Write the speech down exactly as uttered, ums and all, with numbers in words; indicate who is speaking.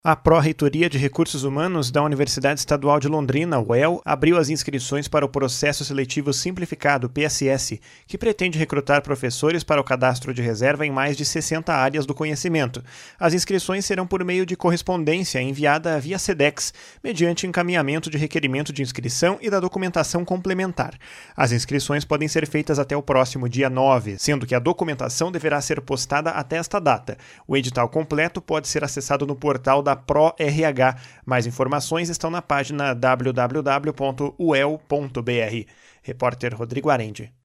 Speaker 1: A Pró-Reitoria de Recursos Humanos da Universidade Estadual de Londrina, U E L, abriu as inscrições para o Processo Seletivo Simplificado, P S S, que pretende recrutar professores para o cadastro de reserva em mais de sessenta áreas do conhecimento. As inscrições serão por meio de correspondência enviada via SEDEX, mediante encaminhamento de requerimento de inscrição e da documentação complementar. As inscrições podem ser feitas até o próximo dia nove, sendo que a documentação deverá ser postada até esta data. O edital completo pode ser acessado no portal da da Pro-R H. Mais informações estão na página w w w ponto u e l ponto b r. Repórter Rodrigo Arendi.